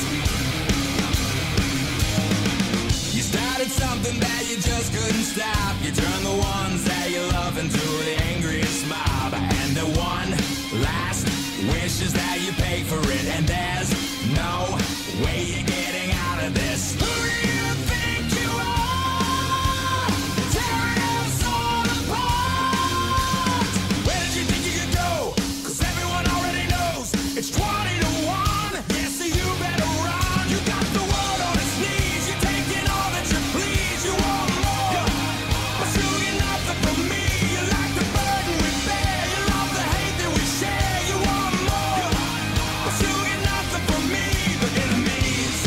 You started something that you just couldn't stop. You turned the ones that you love into the angriest mob. And the one last wish is that you pay for it. And there's no way you're getting out of this. Who do you think you are? Tearing us all apart. Where did you think you could go? 'Cause everyone already knows it's 20 to 1. Yeah, so you better run. You got the world on its knees. You're taking all that you please. You want more, but you get nothing from me. You like the burden we bear. You love the hate that we share. You want more, but you get nothing from me. But enemies,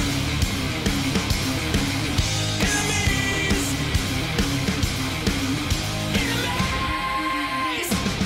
enemies, enemies.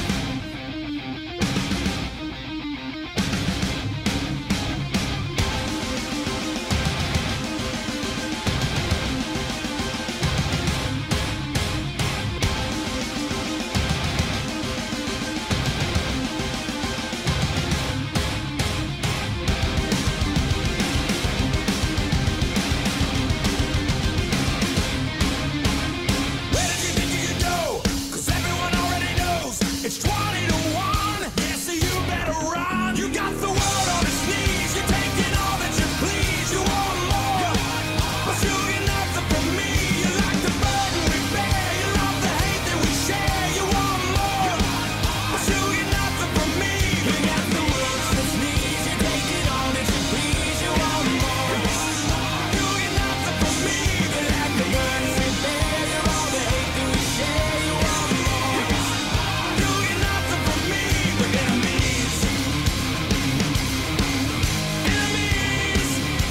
Where did you think you could go? 'Cause everyone already knows it's 20 to 1. Yeah, so you better run. You got the world on its knees. You're taking all that you please. You want more, but you get nothing from me. You like the burden we bear. You love the hate that we share. You want more, but you get nothing from me. You got the world on its knees. You're taking all that you please. You want more, you get nothing from me. You like the burden we bear. You love the hate that we share. You want more, you get nothing from me. But enemies, enemies,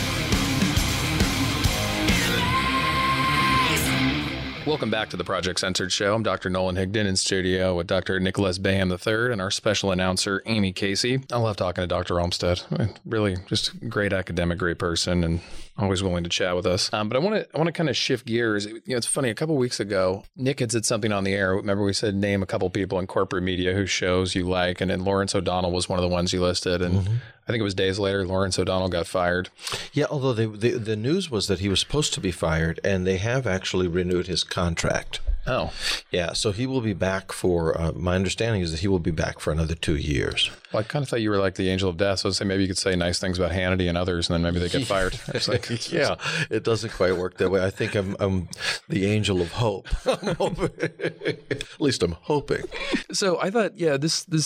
enemies. Welcome back to the Project Censored show. I'm Dr. Nolan Higdon in studio with Dr. Nicholas Bayham III and our special announcer, Amy Casey. I love talking to Dr. Olmsted. Really just a great academic, great person, and always willing to chat with us. But I want to kind of shift gears. It's funny. A couple weeks ago, Nick had said something on the air. Remember, we said name a couple people in corporate media whose shows you like, and then Lawrence O'Donnell was one of the ones you listed. And I think it was days later, Lawrence O'Donnell got fired. Yeah, although the news was that he was supposed to be fired, and they have actually renewed his contract. Oh. Yeah, so he will be back for, my understanding is that he will be back for another 2 years. Well, I kind of thought you were like the angel of death. So I'd say maybe you could say nice things about Hannity and others, and then maybe they get fired. It's like, yeah, it doesn't quite work that way. I think I'm the angel of hope. At least I'm hoping. So I thought, yeah,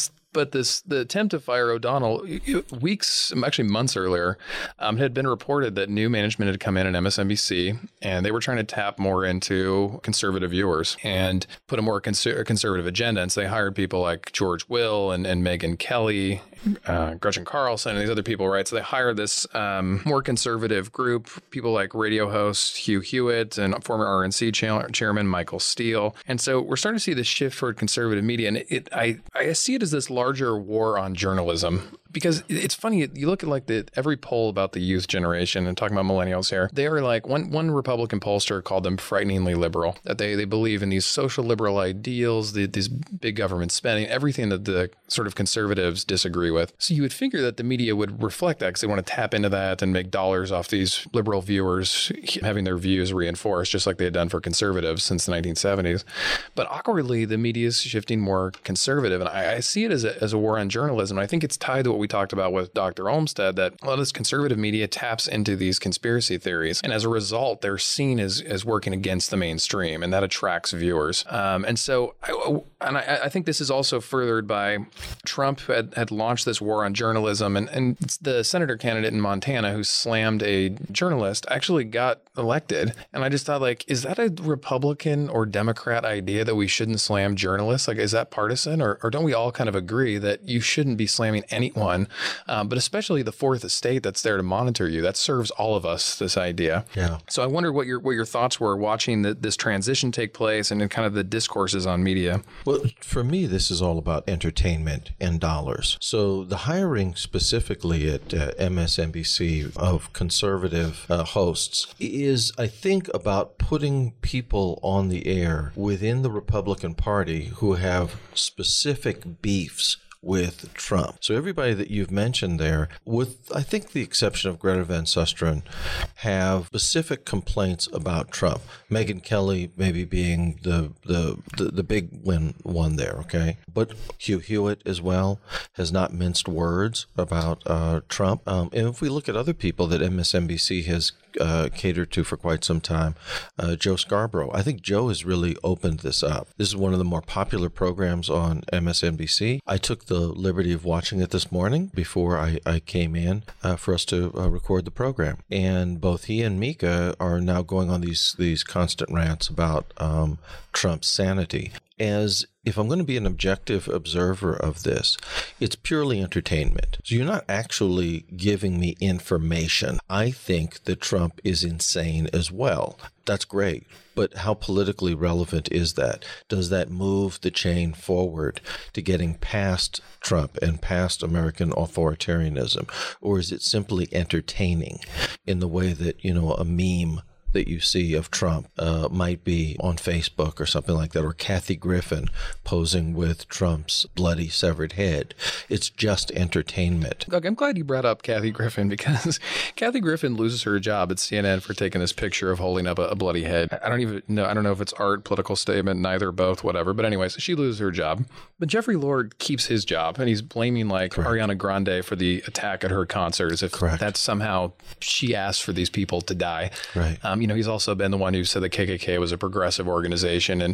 the attempt to fire O'Donnell weeks, actually months earlier, had been reported that new management had come in at MSNBC, and they were trying to tap more into conservative viewers and put a more conservative agenda. And so they hired people like George Will and Megyn Kelly, Gretchen Carlson, and these other people, right? So they hired this more conservative group, people like radio host Hugh Hewitt and former RNC chairman Michael Steele. And so we're starting to see this shift toward conservative media. And I see it as this larger war on journalism. Because it's funny, you look at like every poll about the youth generation and talking about millennials here, they are like, one Republican pollster called them frighteningly liberal, that they believe in these social liberal ideals, these big government spending, everything that the sort of conservatives disagree with. So you would figure that the media would reflect that because they want to tap into that and make dollars off these liberal viewers having their views reinforced, just like they had done for conservatives since the 1970s. But awkwardly, the media is shifting more conservative. And I see it as a war on journalism. I think it's tied to what we talked about with Dr. Olmsted, that a lot of this conservative media taps into these conspiracy theories. And as a result, they're seen as working against the mainstream, and that attracts viewers. And so I think this is also furthered by Trump had launched this war on journalism, and the senator candidate in Montana who slammed a journalist actually got elected. And I just thought, like, is that a Republican or Democrat idea that we shouldn't slam journalists? Like, is that partisan, or don't we all kind of agree that you shouldn't be slamming anyone? But especially the fourth estate that's there to monitor you. That serves all of us, this idea. Yeah. So I wonder what your thoughts were watching this transition take place and kind of the discourses on media. Well, for me, this is all about entertainment and dollars. So the hiring specifically at MSNBC of conservative hosts is, I think, about putting people on the air within the Republican Party who have specific beefs with Trump. So everybody that you've mentioned there, with I think the exception of Greta Van Susteren, have specific complaints about Trump. Megyn Kelly maybe being the big one there, okay? But Hugh Hewitt as well has not minced words about Trump. And if we look at other people that MSNBC has catered to for quite some time, Joe Scarborough. I think Joe has really opened this up. This is one of the more popular programs on MSNBC. I took the liberty of watching it this morning before I came in for us to record the program. And both he and Mika are now going on these constant rants about Trump's sanity. As if I'm going to be an objective observer of this, it's purely entertainment. So you're not actually giving me information. I think that Trump is insane as well. That's great. But how politically relevant is that? Does that move the chain forward to getting past Trump and past American authoritarianism? Or is it simply entertaining in the way that, a meme that you see of Trump might be on Facebook or something like that, or Kathy Griffin posing with Trump's bloody severed head? It's just entertainment. Doug, I'm glad you brought up Kathy Griffin, because Kathy Griffin loses her job at CNN for taking this picture of holding up a bloody head. I don't know if it's art, political statement, neither, both, whatever. But anyways, she loses her job. But Jeffrey Lord keeps his job, and he's blaming Ariana Grande for the attack at her concert, as if that's somehow she asked for these people to die. Right. He's also been the one who said the KKK was a progressive organization,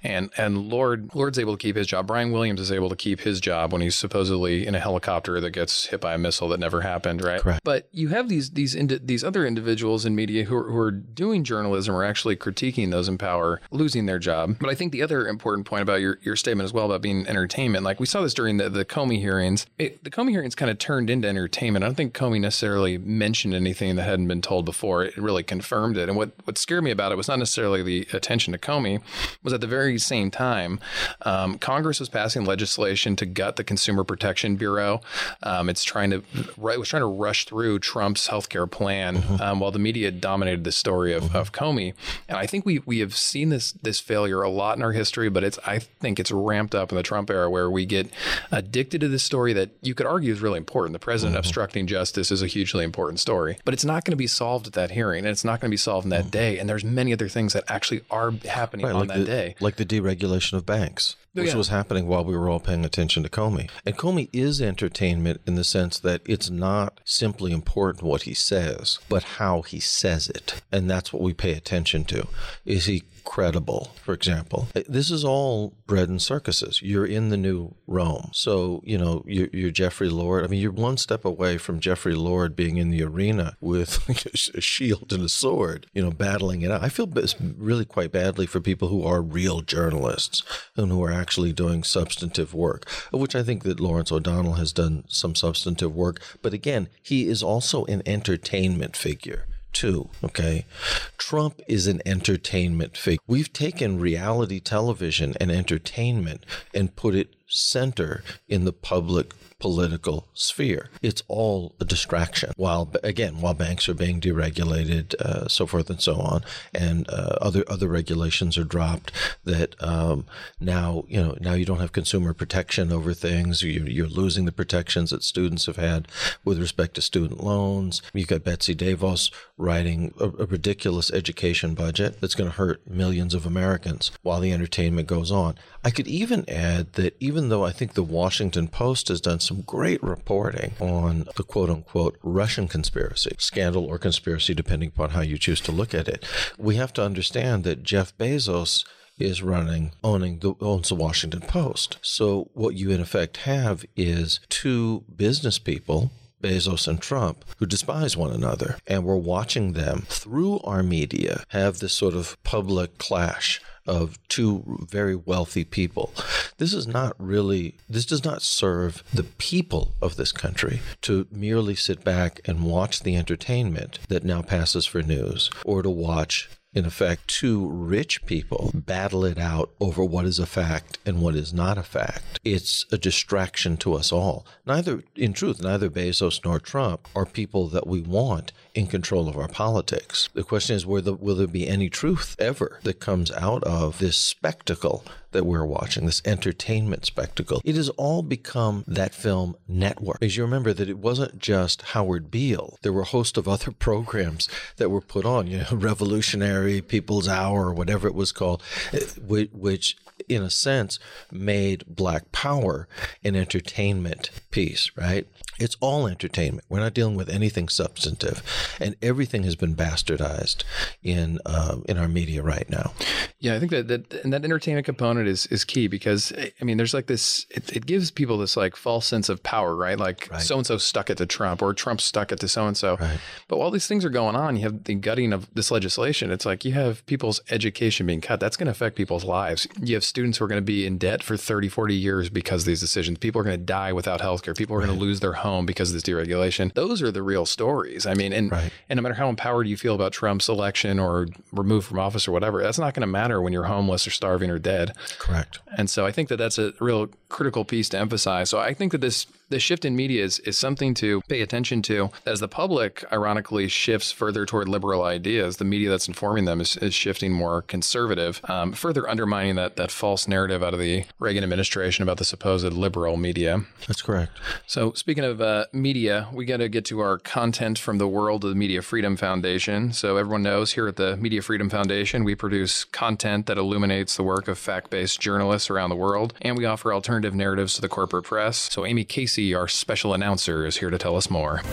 and Lord's able to keep his job. Brian Williams is able to keep his job when he's supposedly in a helicopter that gets hit by a missile that never happened, right? Correct. But you have these other individuals in media who are doing journalism or actually critiquing those in power losing their job. But I think the other important point about your statement as well about being entertainment, like we saw this during the Comey hearings. The Comey hearings kind of turned into entertainment. I don't think Comey necessarily mentioned anything that hadn't been told before. It really confirmed it. And what scared me about it was not necessarily the attention to Comey, was at the very same time, Congress was passing legislation to gut the Consumer Protection Bureau. It's trying to rush through Trump's healthcare plan while the media dominated the story of Comey. And I think we have seen this failure a lot in our history, but I think it's ramped up in the Trump era, where we get addicted to this story that you could argue is really important. The president obstructing justice is a hugely important story, but it's not going to be solved at that hearing, and it's not going to be solved in that day. And there's many other things that actually are happening on that day. Like the deregulation of banks, which was happening while we were all paying attention to Comey. And Comey is entertainment in the sense that it's not simply important what he says, but how he says it. And that's what we pay attention to. Is he credible, for example? This is all bread and circuses. You're in the new Rome. So, you're Jeffrey Lord. I mean, you're one step away from Jeffrey Lord being in the arena with a shield and a sword, battling it out. I feel really quite badly for people who are real journalists and who are actually doing substantive work, of which I think that Lawrence O'Donnell has done some substantive work. But again, he is also an entertainment figure too, okay? Trump is an entertainment figure. We've taken reality television and entertainment and put it center in the public political sphere. It's all a distraction. While banks are being deregulated, so forth and so on, and other regulations are dropped. That now you don't have consumer protection over things. You're losing the protections that students have had with respect to student loans. You've got Betsy DeVos writing a ridiculous education budget that's going to hurt millions of Americans while the entertainment goes on. I could even add that even though I think the Washington Post has done some great reporting on the quote-unquote Russian conspiracy, scandal or conspiracy, depending upon how you choose to look at it, we have to understand that Jeff Bezos is owns the Washington Post. So what you in effect have is two business people, Bezos and Trump, who despise one another. And we're watching them through our media have this sort of public clash of two very wealthy people. This does not serve the people of this country to merely sit back and watch the entertainment that now passes for news, or to watch, in effect, two rich people battle it out over what is a fact and what is not a fact. It's a distraction to us all. Neither Bezos nor Trump are people that we want in control of our politics. The question is, will there be any truth ever that comes out of this spectacle that we're watching, this entertainment spectacle? It has all become that film network. Because you remember that it wasn't just Howard Beale. There were a host of other programs that were put on, Revolutionary, People's Hour, or whatever it was called, which in a sense made Black Power an entertainment piece, right? It's all entertainment. We're not dealing with anything substantive, and everything has been bastardized in our media right now. Yeah, I think that entertainment component is key, because I mean, there's like this. It gives people this like false sense of power, right? Like so and so stuck it to Trump, or Trump stuck it to so and so. But while these things are going on, you have the gutting of this legislation. It's like you have people's education being cut. That's going to affect people's lives. You have students who are going to be in debt for 30, 40 years because of these decisions. People are going to die without healthcare. People are going to lose their home because of this deregulation. Those are the real stories. I mean, and no matter how empowered you feel about Trump's election or removed from office or whatever, that's not going to matter when you're homeless or starving or dead. Correct. And so I think that that's a real critical piece to emphasize. So I think that this shift in media is something to pay attention to. As the public, ironically, shifts further toward liberal ideas, the media that's informing them is shifting more conservative, further undermining that false narrative out of the Reagan administration about the supposed liberal media. That's correct. So speaking of media, we got to get to our content from the world of the Media Freedom Foundation. So everyone knows here at the Media Freedom Foundation, we produce content that illuminates the work of fact-based journalists around the world, and we offer alternative narratives to the corporate press. So Amy Casey, our special announcer, is here to tell us more.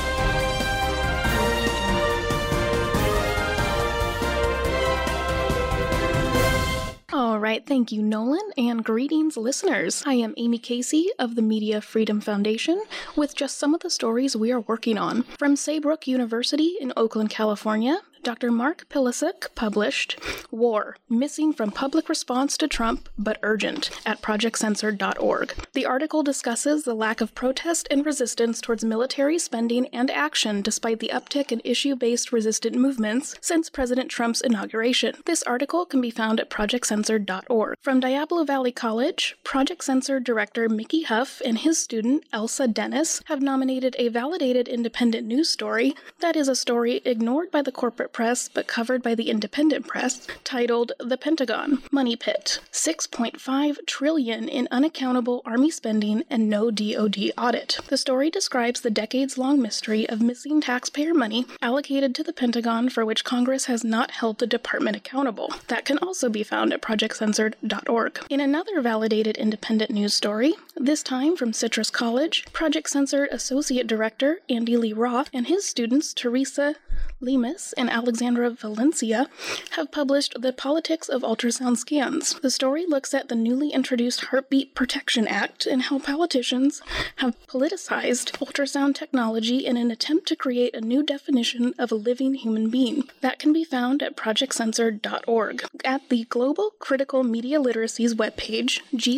All right, thank you, Nolan, and greetings, listeners. I am Amy Casey of the Media Freedom Foundation with just some of the stories we are working on. From Saybrook University in Oakland, California, Dr. Mark Pilasek published War, Missing from Public Response to Trump, but Urgent at projectcensored.org. The article discusses the lack of protest and resistance towards military spending and action despite the uptick in issue-based resistant movements since President Trump's inauguration. This article can be found at projectcensored.org. From Diablo Valley College, Project Censored director Mickey Huff and his student Elsa Dennis have nominated a validated independent news story that is a story ignored by the corporate press but covered by the independent press, titled The Pentagon Money Pit: $6.5 trillion in unaccountable Army spending and no DoD audit. The story describes the decades-long mystery of missing taxpayer money allocated to the Pentagon for which Congress has not held the department accountable. That can also be found at projectcensored.org. In another validated independent news story, this time from Citrus College, Project Censored Associate Director Andy Lee Roth and his students Teresa Lemus and Alexandra Valencia have published The Politics of Ultrasound Scans. The story looks at the newly introduced Heartbeat Protection Act and how politicians have politicized ultrasound technology in an attempt to create a new definition of a living human being. That can be found at projectcensored.org. At the Global Critical Media Literacy's webpage,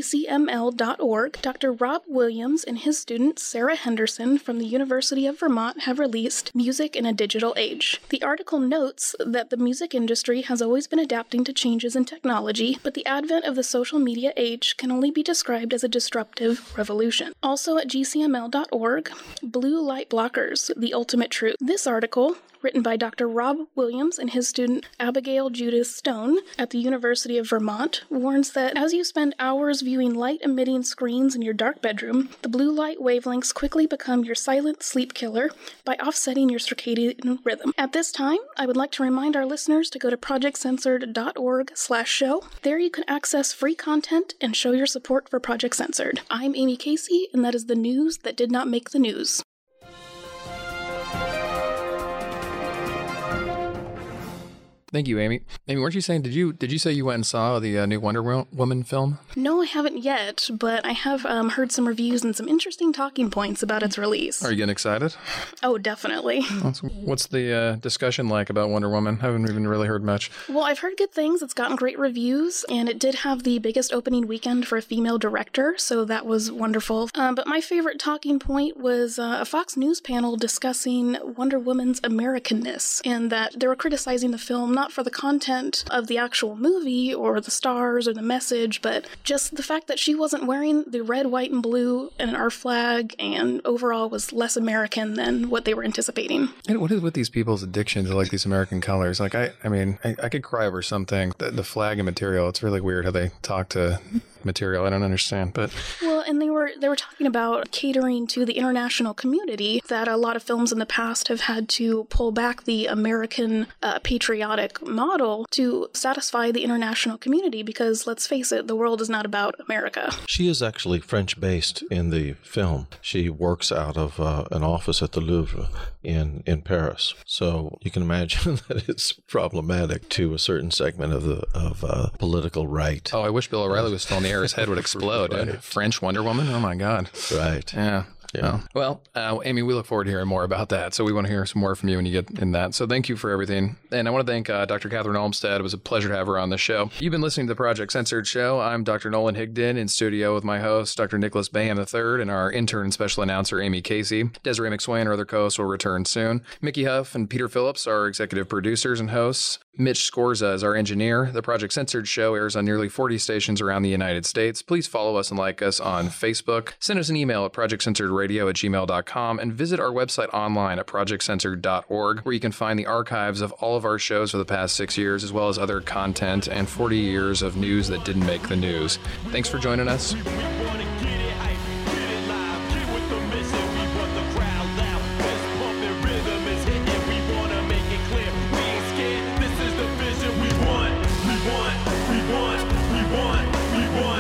gcml.org, Dr. Rob Williams and his student Sarah Henderson from the University of Vermont have released Music in a Digital Age. The article notes that the music industry has always been adapting to changes in technology, but the advent of the social media age can only be described as a disruptive revolution. Also at gcml.org, Blue Light Blockers, The Ultimate Truth. This article, written by Dr. Rob Williams and his student Abigail Judith Stone at the University of Vermont, warns that as you spend hours viewing light-emitting screens in your dark bedroom, the blue light wavelengths quickly become your silent sleep killer by offsetting your circadian rhythm. At this time, I would like to remind our listeners to go to projectcensored.org/show. There you can access free content and show your support for Project Censored. I'm Amy Casey, and that is the news that did not make the news. Thank you, Amy. Amy, weren't you saying, did you say you went and saw the new Wonder Woman film? No, I haven't yet, but I have heard some reviews and some interesting talking points about its release. Are you getting excited? Oh, definitely. What's the discussion like about Wonder Woman? I haven't even really heard much. Well, I've heard good things. It's gotten great reviews, and it did have the biggest opening weekend for a female director, so that was wonderful. But my favorite talking point was a Fox News panel discussing Wonder Woman's Americanness, and that they were criticizing the film not for the content of the actual movie or the stars or the message, but just the fact that she wasn't wearing the red, white, and blue and our flag, and overall was less American than what they were anticipating. And what is with these people's addiction to like these American colors? Like I could cry over something. The flag and material. It's really weird how they talk to material. I don't understand, but well, and they were talking about catering to the international community, that a lot of films in the past have had to pull back the American patriotic model to satisfy the international community, because let's face it, the world is not about America. She is actually French-based in the film. She works out of an office at the Louvre in Paris. So you can imagine that it's problematic to a certain segment of the political right. Oh, I wish Bill O'Reilly was still in the air. His head would explode. Right. French Wonder Woman? Oh, my God. Right. Yeah. Yeah. Well, Amy, we look forward to hearing more about that. So we want to hear some more from you when you get in that. So thank you for everything. And I want to thank Dr. Catherine Olmstead. It was a pleasure to have her on the show. You've been listening to the Project Censored Show. I'm Dr. Nolan Higdon in studio with my host, Dr. Nicholas Bayham III, and our intern and special announcer, Amy Casey. Desiree McSwain, our other co-host, will return soon. Mickey Huff and Peter Phillips are executive producers and hosts. Mitch Scorza is our engineer. The Project Censored Show airs on nearly 40 stations around the United States. Please follow us and like us on Facebook. Send us an email at projectcensoredradio@gmail.com and visit our website online at projectcensored.org, where you can find the archives of all of our shows for the past 6 years, as well as other content and 40 years of news that didn't make the news. Thanks for joining us.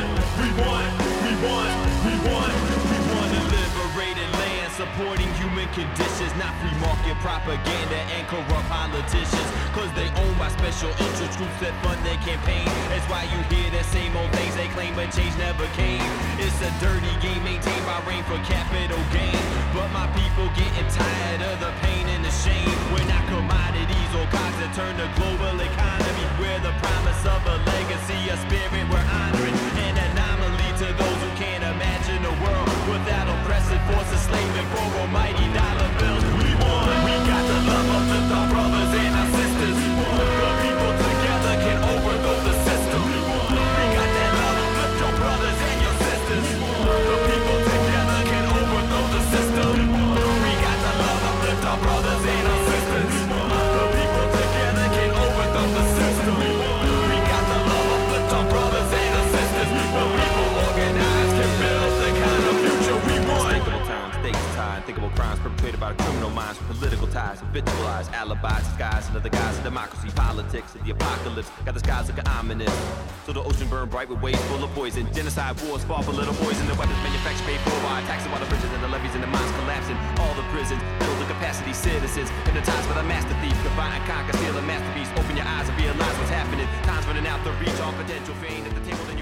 Supporting human conditions, not free market propaganda and corrupt politicians. Cause they own by special interest groups that fund their campaign. That's why you hear the same old things they claim, but change never came. It's a dirty game maintained by rain for capital gain. But my people getting tired of the pain and the shame. We're not commodities or cogs that turn the global economy. We're the promise of a legacy, a spirit we're honoring. An anomaly to those who can't imagine a world without oppressive forces slaving for almighty dollar bills. We won. We got the love of our brothers and our sisters. The people together can overthrow the system. We got that love of your brothers and your sisters. The people together can overthrow the system. We got the love of our brothers and our sisters. The people together can overthrow the system. We got the love of our brothers and our sisters. The people organized can build the kind of future we want. Unspeakable times, stakes tied, unthinkable crimes perpetrated by the criminal minds with political ties, habitualized alibis, disguised under the guise of democracy, politics, and the apocalypse. Got the skies looking ominous. So the ocean burned bright with waves full of poison. Genocide wars fought for little boys, and the weapons manufactured paid for by taxing while the bridges and the levees and the mines collapsing. All the prisons filled with capacity citizens, hypnotized by the master thief. Combine, conquer, steal a masterpiece. Open your eyes and realize what's happening. Time's running out to reach all potential fame at the table.